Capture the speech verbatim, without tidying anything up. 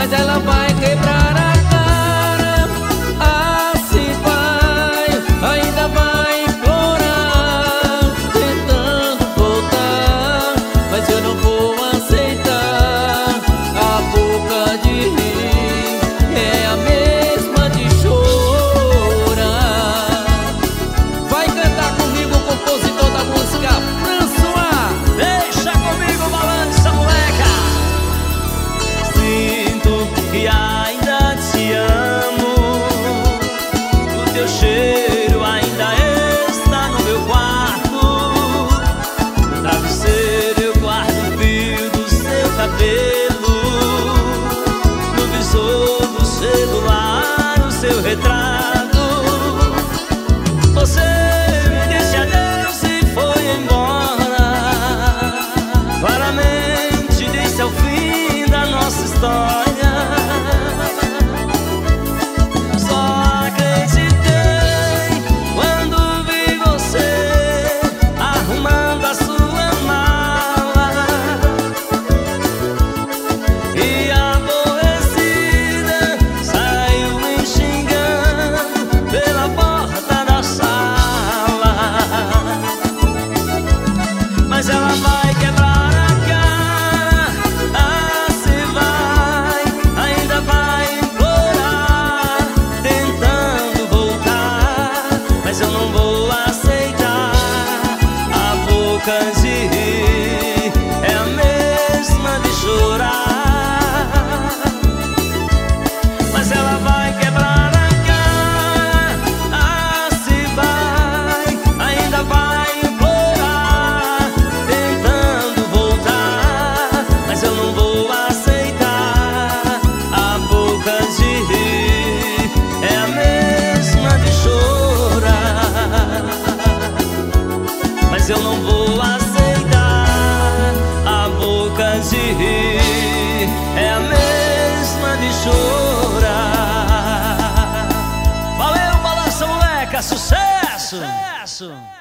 mas ela vai quebrar a cara. Assim vai, ainda vai implorar, tentando voltar, mas eu não vou aceitar. A boca de rir é a mesma de chorar. Vai cantar comigo o compositor da música, François. Deixa comigo, balança, moleca. Sinto que ainda te amo. O teu cheiro ainda está no meu quarto. No travesseiro eu guardo o fio do seu cabelo. No visor do celular o seu retrato. Você me disse adeus e foi embora. Claramente disse ao fim da nossa história. Só acreditei quando vi você arrumando a sua mala. E aborrecida saiu me xingando pela porta da sala. Mas ela vai quebrar a cara. Assim vai, ainda vai implorar, tentando voltar, mas eu não vou aceitar. A boca de rir é a mesma de chorar. Mas ela vai quebrar a cara. Assim vai, ainda vai implorar, tentando voltar, mas eu não vou aceitar. A boca de rir é a mesma de chorar. Mas eu não vou aceitar. A boca de rir é a mesma de chorar. Valeu, balança, moleca, sucesso! Sucesso!